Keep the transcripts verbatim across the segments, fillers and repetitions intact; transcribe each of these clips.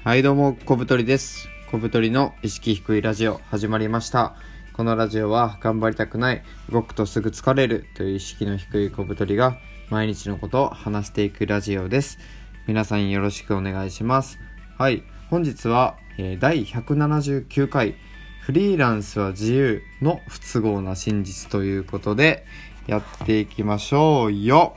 はいどうも、小太りです。小太りの意識低いラジオ始まりました。このラジオは頑張りたくない、動くとすぐ疲れるという意識の低い小太りが毎日のことを話していくラジオです。皆さんよろしくお願いします。はい、本日は、えー、だいひゃくななじゅうきゅうかいフリーランスは自由の不都合な真実ということでやっていきましょうよ。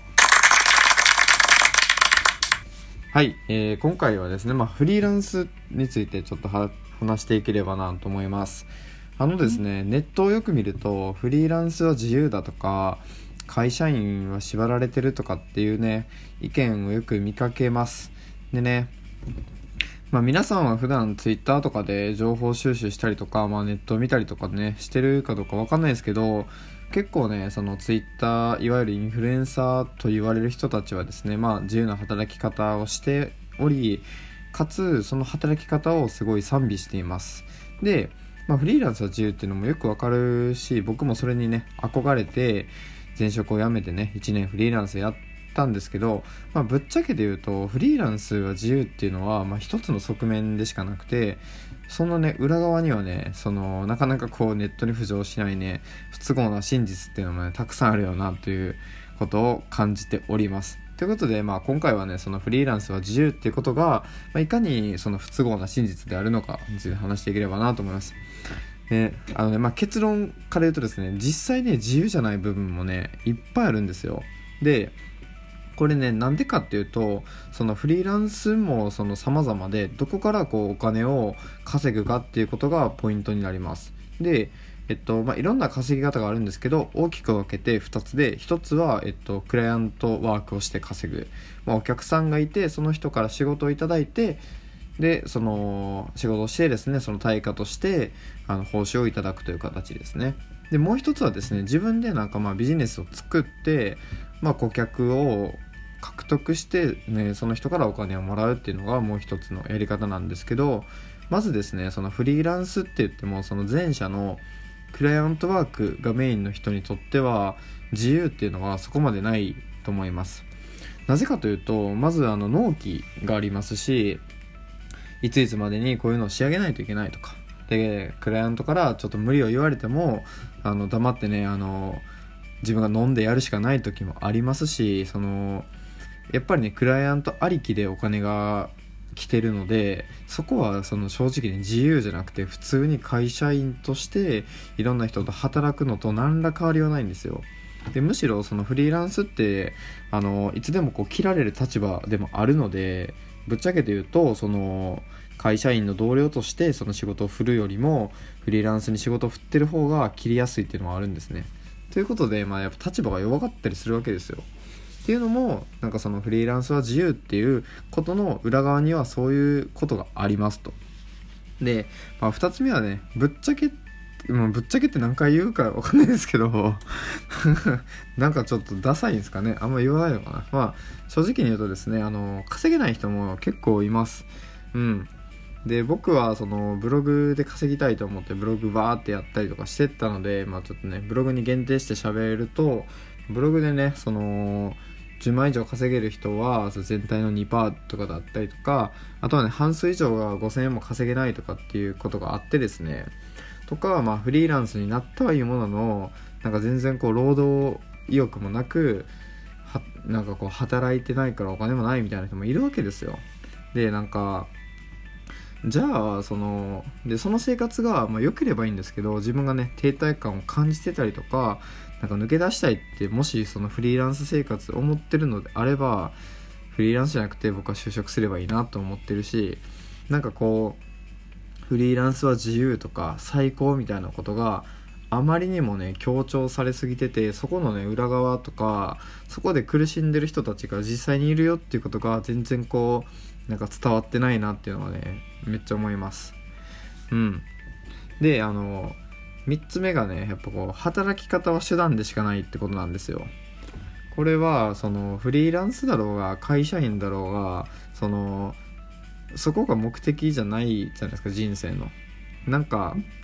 はい、えー、今回はですね、まあ、フリーランスについてちょっとは話していければなと思います。あのですね、ネットをよく見るとフリーランスは自由だとか会社員は縛られてるとかっていうね意見をよく見かけます。でね、まあ、皆さんは普段ツイッターとかで情報収集したりとか、まあ、ネットを見たりとかねしてるかどうかわかんないですけど、結構ねそのツイッターいわゆるインフルエンサーと言われる人たちはですね、まあ自由な働き方をしており、かつその働き方をすごい賛美しています。で、まあ、フリーランスは自由っていうのもよくわかるし、僕もそれにね憧れて前職を辞めてねいちねんフリーランスやったんですけど、まあ、ぶっちゃけで言うとフリーランスは自由っていうのは、まあ、一つの側面でしかなくて、そのね裏側にはねそのなかなかこうネットに浮上しないね不都合な真実っていうのもねたくさんあるよなということを感じております。ということで、まあ、今回はねそのフリーランスは自由っていうことが、まあ、いかにその不都合な真実であるのかについて話していければなと思います。であのねまあ、結論から言うとですね、実際ね自由じゃない部分もねいっぱいあるんですよ。でこれねなんでかっていうと、そのフリーランスもその様々で、どこからこうお金を稼ぐかっていうことがポイントになります。でえっとまあ、いろんな稼ぎ方があるんですけど、大きく分けてふたつで、ひとつは、えっと、クライアントワークをして稼ぐ、まあ、お客さんがいてその人から仕事をいただいて、でその仕事をしてですね、その対価としてあの報酬をいただくという形ですね。でもう一つはですね、自分でなんかまあビジネスを作って、まあ、顧客を獲得して、ね、その人からお金をもらうっていうのがもう一つのやり方なんですけど、まずですねそのフリーランスって言っても、その前者のクライアントワークがメインの人にとっては自由っていうのはそこまでないと思います。なぜかというと、まずあの納期がありますし、いついつまでにこういうのを仕上げないといけないとかで、クライアントからちょっと無理を言われてもあの黙ってねあの自分が飲んでやるしかない時もありますし、そのやっぱりねクライアントありきでお金が来てるので、そこはその正直に自由じゃなくて普通に会社員としていろんな人と働くのと何ら変わりはないんですよ。でむしろそのフリーランスってあのいつでもこう切られる立場でもあるので、ぶっちゃけて言うとその会社員の同僚としてその仕事を振るよりもフリーランスに仕事を振ってる方が切りやすいっていうのはあるんですね。ということで、まあ、やっぱ立場が弱かったりするわけですよ。っていうのもなんかそのフリーランスは自由っていうことの裏側にはそういうことがありますと。で、まあ、ふたつめはねぶっちゃけもうぶっちゃけって何回言うか分かんないですけどなんかちょっとダサいんですかね、あんま言わないのかな。まあ正直に言うとですね、あの稼げない人も結構います。うんで僕はそのブログで稼ぎたいと思ってブログバーってやったりとかしてったので、まあちょっとねブログに限定して喋ると、ブログでねそのじゅうまん以上稼げる人は全体の にパーセント とかだったりとか、あとはね半数以上がごせんえんも稼げないとかっていうことがあってですね、とかまあフリーランスになったはいいものの、なんか全然こう労働意欲もなくはなんかこう働いてないからお金もないみたいな人もいるわけですよ。でなんかじゃあそのでその生活がまあ良ければいいんですけど、自分がね停滞感を感じてたりとか、なんか抜け出したいってもしそのフリーランス生活思ってるのであれば、フリーランスじゃなくて僕は就職すればいいなと思ってるし、なんかこうフリーランスは自由とか最高みたいなことがあまりにもね強調されすぎてて、そこのね裏側とかそこで苦しんでる人たちが実際にいるよっていうことが全然こうなんか伝わってないなっていうのはねめっちゃ思います。うんであのみっつめがねやっぱこう働き方は手段でしかないってことなんですよ。これはそのフリーランスだろうが会社員だろうが、そのそこが目的じゃないじゃないですか、人生の。なんか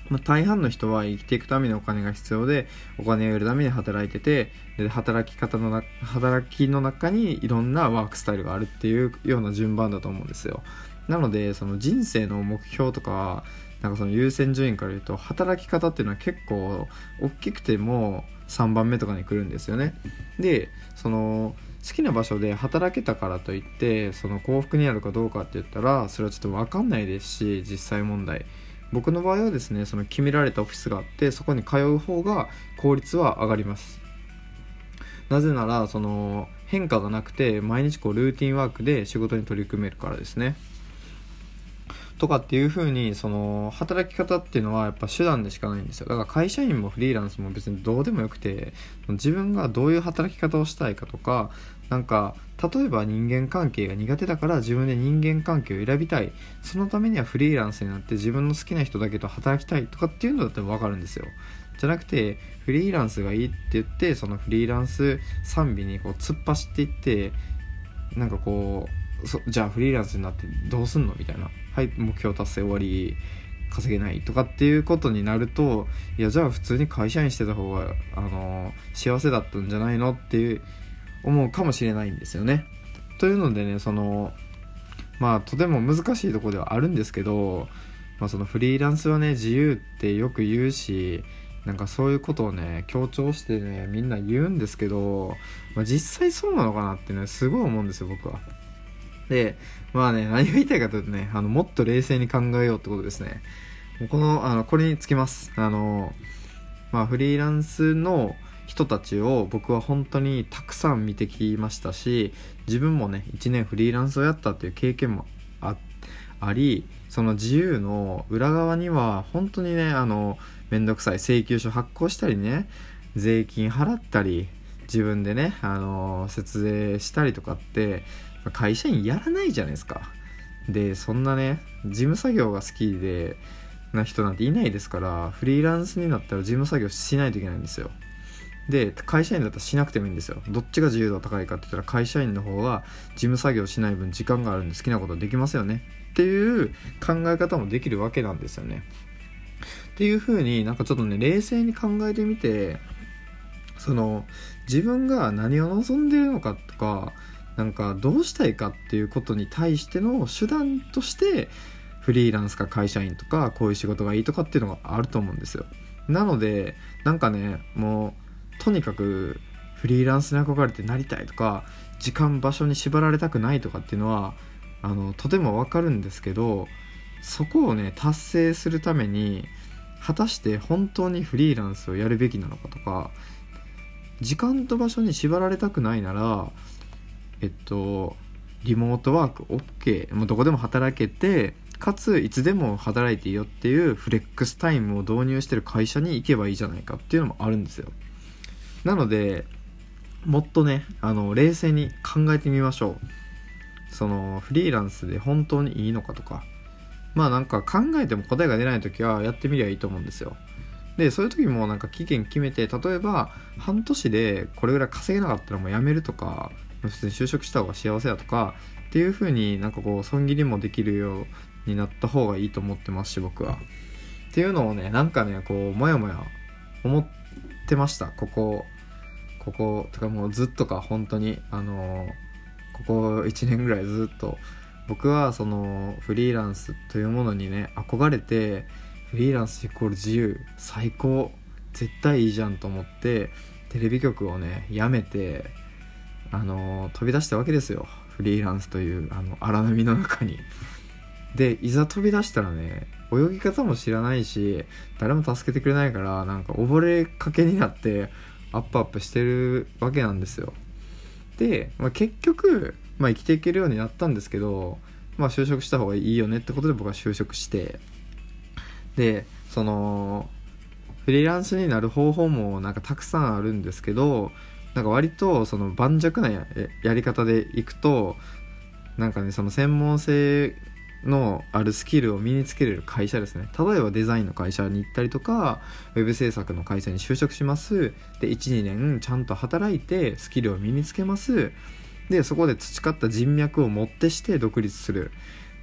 まあ、大半の人は生きていくためにお金が必要で、お金を得るために働いてて、で働き方のな働きの中にいろんなワークスタイルがあるっていうような順番だと思うんですよ。なのでその人生の目標とか、なんかその優先順位から言うと、働き方っていうのは結構大きくてもさんばんめとかに来るんですよね。でその好きな場所で働けたからといってその幸福になるかどうかって言ったら、それはちょっと分かんないですし、実際問題僕の場合はですね、その決められたオフィスがあって、そこに通う方が効率は上がります。なぜならその変化がなくて、毎日こうルーティンワークで仕事に取り組めるからですね。とかっていう風に、その働き方っていうのはやっぱ手段でしかないんですよ。だから会社員もフリーランスも別にどうでもよくて、自分がどういう働き方をしたいかとか、なんか例えば人間関係が苦手だから自分で人間関係を選びたい、そのためにはフリーランスになって自分の好きな人だけと働きたいとかっていうのだったら分かるんですよ。じゃなくてフリーランスがいいって言って、そのフリーランス賛美にこう突っ走っていって、なんかこうそじゃあフリーランスになってどうすんのみたいな、はい目標達成終わり、稼げないとかっていうことになると、いやじゃあ普通に会社員してた方があの幸せだったんじゃないのっていう思うかもしれないんですよね。というのでね、そのまあとても難しいところではあるんですけど、まあ、そのフリーランスはね自由ってよく言うし、なんかそういうことをね強調してねみんな言うんですけど、まあ、実際そうなのかなってねすごい思うんですよ僕は。でまあね、何が言いたいかというとね、あのもっと冷静に考えようってことですね。もうこのあのこれにつきます。あのまあフリーランスの人たちを僕は本当にたくさん見てきましたし、自分もねいちねんフリーランスをやったっていう経験も あ, ありその自由の裏側には本当にね、あのめんどくさい請求書発行したりね、税金払ったり、自分でねあの節税したりとかって会社員やらないじゃないですか。でそんなね事務作業が好きでな人なんていないですから、フリーランスになったら事務作業しないといけないんですよ。で会社員だったらしなくてもいいんですよ。どっちが自由度高いかって言ったら、会社員の方が事務作業しない分時間があるんで好きなことできますよねっていう考え方もできるわけなんですよね。っていう風になんかちょっとね冷静に考えてみて、その自分が何を望んでるのかとか、なんかどうしたいかっていうことに対しての手段としてフリーランスか会社員とかこういう仕事がいいとかっていうのがあると思うんですよ。なのでなんかね、もうとにかくフリーランスに憧れてなりたいとか、時間場所に縛られたくないとかっていうのはあのとてもわかるんですけど、そこをね達成するために果たして本当にフリーランスをやるべきなのかとか、時間と場所に縛られたくないならえっとリモートワーク OK、 もうどこでも働けて、かついつでも働いていいよっていうフレックスタイムを導入してる会社に行けばいいじゃないかっていうのもあるんですよ。なのでもっとねあの冷静に考えてみましょう。そのフリーランスで本当にいいのかとか、まあなんか考えても答えが出ないときはやってみりゃいいと思うんですよ。でそういう時もなんか期限決めて、例えば半年でこれぐらい稼げなかったらもうやめるとか、普通に就職した方が幸せだとかっていう風になんかこう損切りもできるようになった方がいいと思ってますし、僕はっていうのをねなんかねこうもやもや思ってました。こここことかもうずっとか本当にあのここいちねんぐらいずっと僕はそのフリーランスというものにね憧れて、フリーランスイコール自由最高絶対いいじゃんと思ってテレビ局をね辞めてあの飛び出したわけですよ、フリーランスというあの荒波の中に。でいざ飛び出したらね泳ぎ方も知らないし誰も助けてくれないから、なんか溺れかけになってアップアップしてるわけなんですよ。で、まあ、結局、まあ、生きていけるようになったんですけど、まあ、就職した方がいいよねってことで僕は就職して、でそのフリーランスになる方法もなんかたくさんあるんですけど、なんか割とその盤石な や, やり方でいくと、なんかねその専門性のあるスキルを身につけれる会社ですね。例えばデザインの会社に行ったりとか、ウェブ制作の会社に就職します。で いちにねんちゃんと働いてスキルを身につけます。でそこで培った人脈をもってして独立する。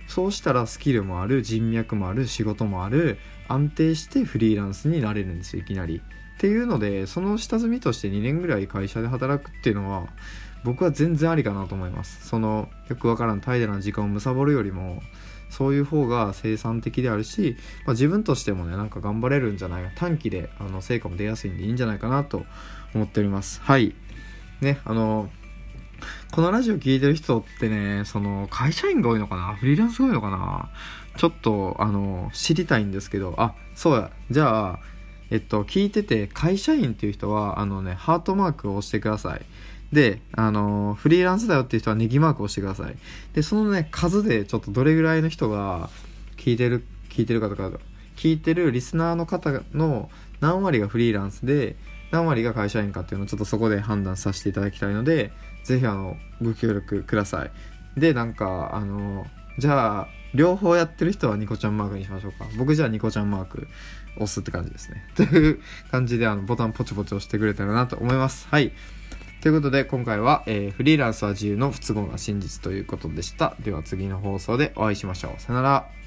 そうしたらスキルもある、人脈もある、仕事もある、安定してフリーランスになれるんですよ、いきなりっていうので、その下積みとしてにねんぐらい会社で働くっていうのは僕は全然ありかなと思います。そのよくわからん怠惰な時間を貪るよりもそういう方が生産的であるし、まあ、自分としてもねなんか頑張れるんじゃないか、短期であの成果も出やすいんでいいんじゃないかなと思っております。はいね、あのこのラジオ聞いてる人ってね、その会社員が多いのかな、フリーランスが多いのかな、ちょっとあの知りたいんですけど、あ、そうや、じゃあえっと聞いてて会社員っていう人はあのねハートマークを押してください。で、あのフリーランスだよっていう人はネギマークを押してください。で、そのね数でちょっとどれぐらいの人が聞いてる聞いてるかとか、聞いてるリスナーの方の何割がフリーランスで何割が会社員かっていうのをちょっとそこで判断させていただきたいので、ぜひあのご協力ください。で、なんかあのじゃあ両方やってる人はニコちゃんマークにしましょうか。僕じゃあニコちゃんマーク押すって感じですね。という感じであのボタンポチポチ押してくれたらなと思います。はい。ということで今回は、えー、フリーランスは自由の不都合な真実ということでした。では次の放送でお会いしましょう。さよなら。